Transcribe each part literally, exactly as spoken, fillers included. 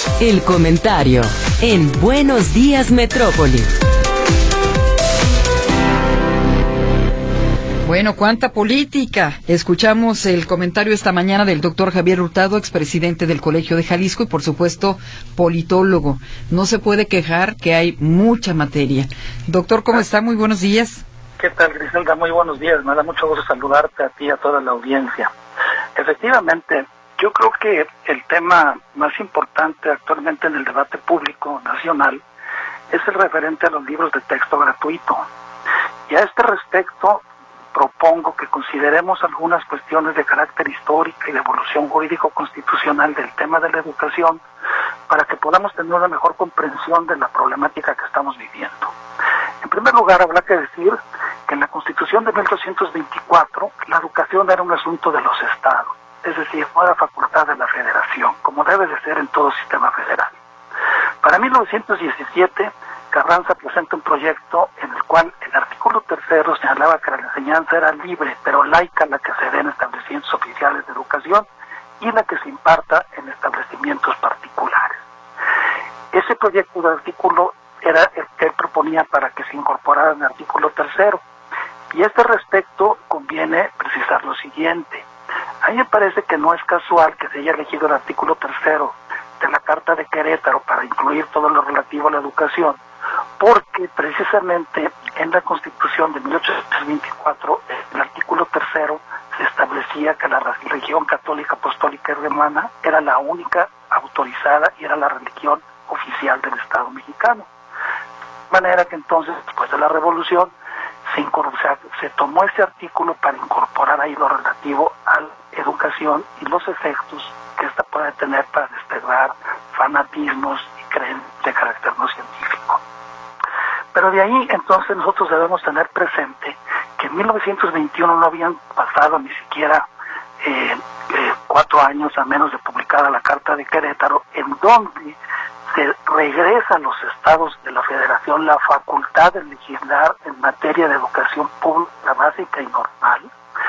El comentario en Buenos Días Metrópoli. Bueno, cuánta política. Escuchamos el comentario esta mañana del doctor Javier Hurtado, expresidente del Colegio de Jalisco y, por supuesto, politólogo. No se puede quejar que hay mucha materia. Doctor, ¿cómo está? Muy buenos días. ¿Qué tal, Griselda? Muy buenos días. Me da mucho gusto saludarte a ti y a toda la audiencia. Efectivamente, yo creo que el tema más importante actualmente en el debate público nacional es el referente a los libros de texto gratuito. Y a este respecto, propongo que consideremos algunas cuestiones de carácter histórico y de evolución jurídico-constitucional del tema de la educación para que podamos tener una mejor comprensión de la problemática que estamos viviendo. En primer lugar, habrá que decir que en la Constitución de mil doscientos veinticuatro la educación era un asunto de los estados, es decir, no era facultad de la federación, como debe de ser en todo sistema federal. Para mil novecientos diecisiete, Carranza presenta un proyecto en el cual el artículo tercero señalaba que la enseñanza era libre, pero laica, la que se dé en establecimientos oficiales de educación y la que se imparta en establecimientos particulares. Ese proyecto de artículo era el que él proponía para que se incorporara en el artículo tercero. Y a este respecto conviene precisar lo siguiente. A mí me parece que no es casual que se haya elegido el artículo tercero de la Carta de Querétaro para incluir todo lo relativo a la educación, porque precisamente en la Constitución de mil ochocientos veinticuatro, el artículo tercero, se establecía que la religión católica, apostólica y romana era la única autorizada y era la religión oficial del Estado mexicano. De manera que entonces, después de la Revolución, se, se tomó ese artículo para incorporar ahí lo relativo a la educación y los efectos que ésta puede tener para despegar fanatismos y creencias de carácter no científico. Pero de ahí entonces nosotros debemos tener presente que en mil novecientos veintiuno no habían pasado ni siquiera eh, eh, cuatro años a menos de publicada la Carta de Querétaro, en donde se regresa a los estados de la federación la facultad de legislar en materia de educación pública básica y normal.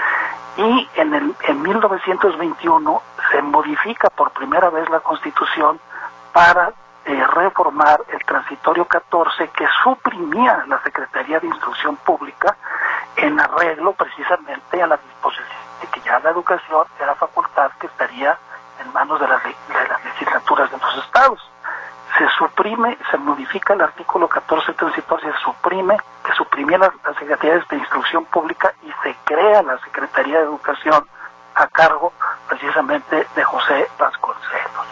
Y en, el, en mil novecientos veintiuno se modifica por primera vez la Constitución para eh, reformar el transitorio catorce, que suprimía la Secretaría de Instrucción Pública en arreglo precisamente a la disposición de que ya la educación era facultad que estaría en manos de las, de las legislaturas de los estados. Se suprime, se modifica el artículo catorce transitorio, se suprime, que suprimía las, las secretarías de Instrucción Pública y se crea la Secretaría de Educación a cargo precisamente de José Vasconcelos.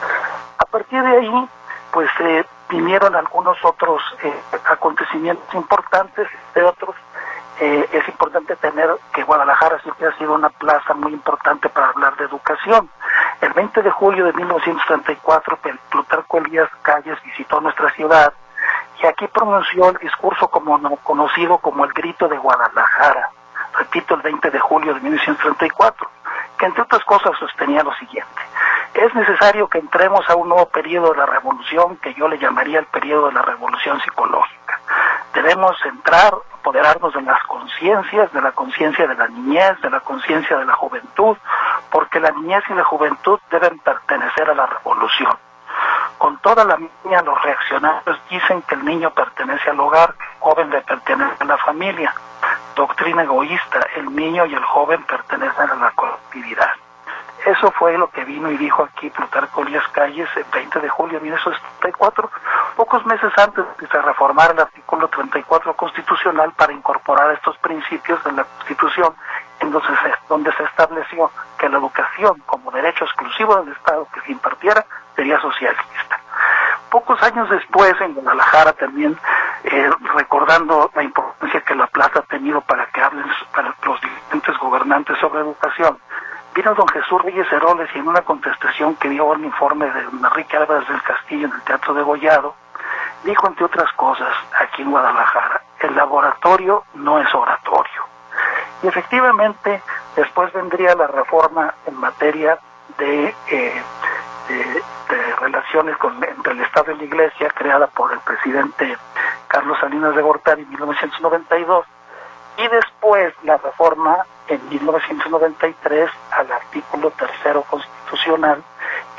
A partir de ahí, pues eh, vinieron algunos otros eh, acontecimientos importantes, de otros. Eh, es importante tener que Guadalajara siempre ha sido una plaza muy importante para hablar de educación. El veinte de julio de mil novecientos treinta y cuatro, Plutarco Elías Calles visitó nuestra ciudad y aquí pronunció el discurso como no, conocido como el Grito de Guadalajara. Repito, el veinte de julio de mil novecientos treinta y cuatro, que entre otras cosas sostenía lo siguiente: es necesario que entremos a un nuevo periodo de la revolución, que yo le llamaría el periodo de la revolución psicológica. Debemos entrar, apoderarnos de las conciencias, de la conciencia de la niñez, de la conciencia de la juventud, porque la niñez y la juventud deben pertenecer a la revolución. Con toda la niña, los reaccionarios dicen que el niño pertenece al hogar, que el joven le pertenece a la familia. Doctrina egoísta, el niño y el joven pertenecen a la colectividad. Eso fue lo que vino y dijo aquí Plutarco Elías Calles el veinte de julio de mil novecientos treinta y cuatro, pocos meses antes de que se reformara el artículo treinta y cuatro constitucional para incorporar estos principios en la Constitución, en donde se, donde se estableció que la educación como derecho exclusivo del Estado que se impartiera sería socialista. Pocos años después, en Guadalajara también, eh, recordando la importancia que la plaza ha tenido para que hablen para los diferentes gobernantes sobre educación, vino don Jesús Reyes Heroles y en una contestación que dio al informe de don Enrique Álvarez del Castillo en el Teatro de Gollado, dijo, entre otras cosas, aquí en Guadalajara, el laboratorio no es oratorio. Y efectivamente, después vendría la reforma en materia de, eh, de, de relaciones con, entre el Estado y la Iglesia, creada por el presidente Carlos Salinas de Gortari en mil novecientos noventa y dos, y después la reforma en mil novecientos noventa y tres al artículo tercero constitucional,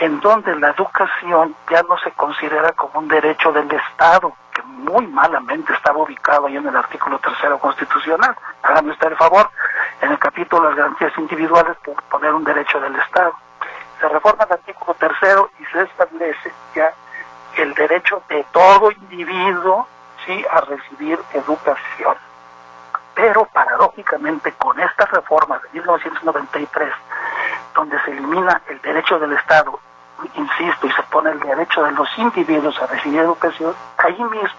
en donde la educación ya no se considera como un derecho del Estado, que muy malamente estaba ubicado ahí en el artículo tercero constitucional. Hágame usted el favor, en el capítulo de las garantías individuales, por poner un derecho del Estado. Se reforma el artículo tercero y se establece ya el derecho de todo individuo, sí, a recibir educación. Pero paradójicamente con esta reforma de mil novecientos noventa y tres, donde se elimina el derecho del Estado, insisto, y se pone el derecho de los individuos a recibir educación, ahí mismo,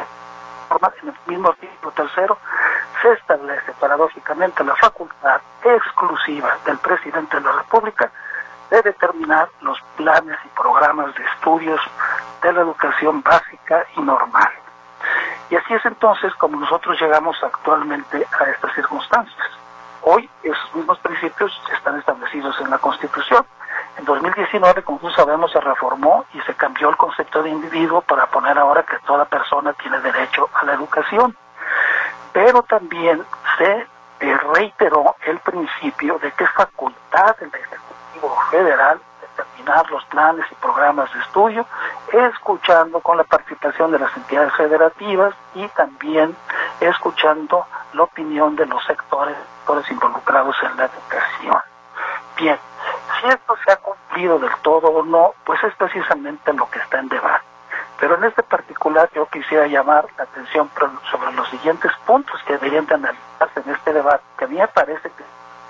en el mismo artículo tercero, se establece paradójicamente la facultad exclusiva del presidente de la República de determinar los planes y programas de estudios de la educación básica y normal. Y así es entonces como nosotros llegamos actualmente a estas circunstancias. Hoy esos mismos principios están establecidos en la Constitución. En dos mil diecinueve, como todos sabemos, se reformó y se cambió el concepto de individuo para poner ahora que toda persona tiene derecho a la educación. Pero también se eh, reiteró el principio de que es facultad del Ejecutivo Federal determinar los planes y programas de estudio, escuchando con la participación de las entidades federativas y también escuchando la opinión de los sectores, sectores involucrados en la educación. Bien, si esto se ha cumplido del todo o no, pues es precisamente lo que está en debate. Pero en este particular yo quisiera llamar la atención sobre los siguientes puntos que deberían de analizarse en este debate, que a mí me parece que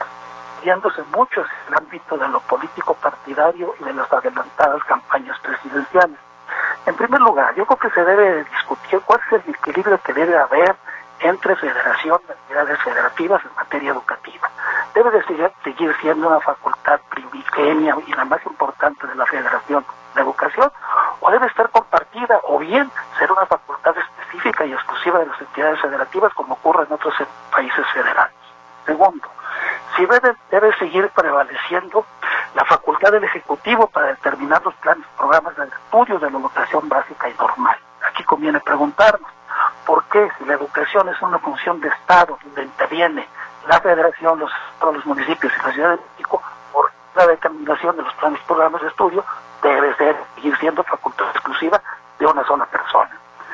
yéndose mucho hacia el ámbito de lo político partidario y de las adelantadas campañas presidenciales. En primer lugar, yo creo que se debe discutir cuál es el equilibrio que debe haber entre federación y entidades federativas en materia educativa. Debe de seguir, seguir siendo una facultad primigenia y la más importante de la Federación de Educación, o debe estar compartida, o bien ser una facultad específica y exclusiva de las entidades federativas, como ocurre en otros países federales. Segundo, si debe, debe seguir prevaleciendo la facultad del Ejecutivo para determinar los planes y programas de estudio de la educación básica y normal. Aquí conviene preguntarnos, ¿por qué si la educación es una función de Estado donde interviene la Federación, los, los municipios y la Ciudad de México, por la determinación de los planes y programas de estudio debe ser, seguir siendo facultad exclusiva de una sola persona?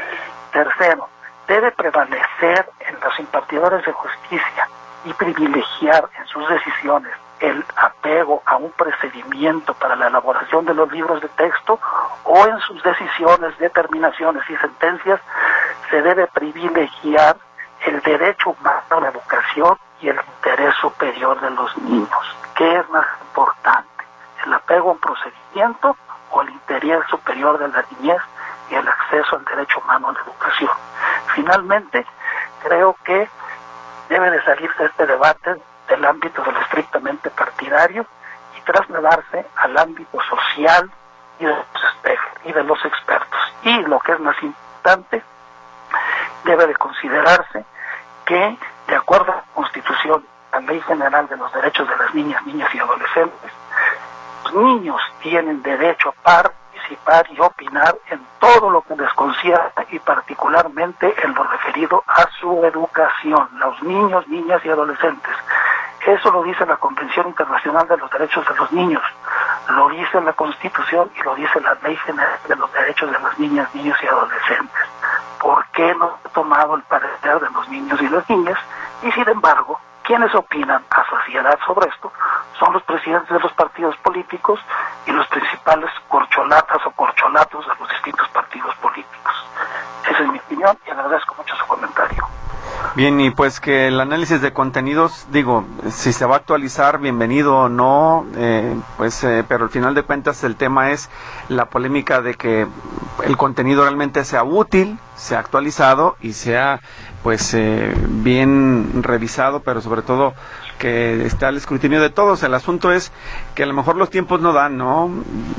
Tercero, debe prevalecer en los impartidores de justicia y privilegiar en sus decisiones el apego a un procedimiento para la elaboración de los libros de texto, o en sus decisiones, determinaciones y sentencias se debe privilegiar el derecho humano a la educación y el interés superior de los niños. ¿Qué es más importante? ¿El apego a un procedimiento o el interés superior de la niñez y el acceso al derecho humano a la educación? Finalmente, creo que debe de salirse este debate del ámbito de lo estrictamente partidario y trasladarse al ámbito social y de los, y de los expertos. Y lo que es más importante, debe de considerarse que, de acuerdo a la Constitución, la Ley General de los Derechos de las Niñas, Niñas y Adolescentes, los niños tienen derecho a participar y opinar en todo lo que les concierne y particularmente en lo referido a su educación, los niños, niñas y adolescentes. Eso lo dice la Convención Internacional de los Derechos de los Niños, lo dice la Constitución y lo dice la Ley General de los Derechos de las Niñas, Niños y Adolescentes. ¿Por qué no ha tomado el parecer de los niños y las niñas? Y sin embargo, quienes opinan a saciedad sobre esto son los presidentes de los partidos políticos y los principales corcholatas o corcholatos de los distintos partidos políticos. Esa es mi opinión y agradezco mucho su comentario. Bien, y pues que el análisis de contenidos, digo, si se va a actualizar, bienvenido o no, eh, pues, eh, pero al final de cuentas el tema es la polémica de que el contenido realmente sea útil, sea actualizado y sea, pues, eh, bien revisado, pero sobre todo que esté al escrutinio de todos. El asunto es que a lo mejor los tiempos no dan, ¿no?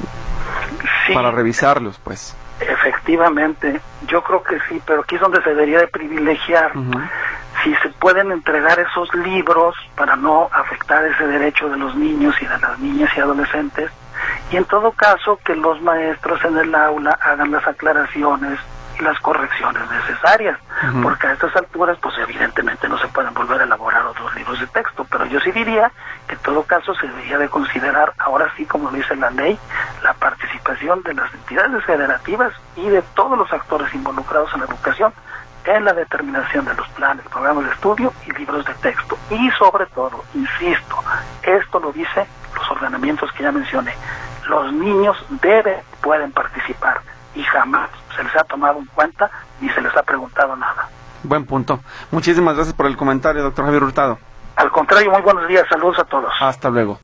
Sí. Para revisarlos, pues. Efectivamente, yo creo que sí, pero aquí es donde se debería de privilegiar. Uh-huh. Si se pueden entregar esos libros para no afectar ese derecho de los niños y de las niñas y adolescentes, y en todo caso que los maestros en el aula hagan las aclaraciones las correcciones necesarias, uh-huh. porque a estas alturas pues evidentemente no se pueden volver a elaborar otros libros de texto, pero yo sí diría que en todo caso se debería de considerar, ahora sí como dice la ley, la participación de las entidades federativas y de todos los actores involucrados en la educación en la determinación de los planes, programas de estudio y libros de texto. Y sobre todo, insisto, esto lo dice los ordenamientos que ya mencioné, los niños deben, pueden participar y jamás se les ha tomado en cuenta ni se les ha preguntado nada. Buen punto. Muchísimas gracias por el comentario, doctor Javier Hurtado. Al contrario, muy buenos días, saludos a todos. Hasta luego.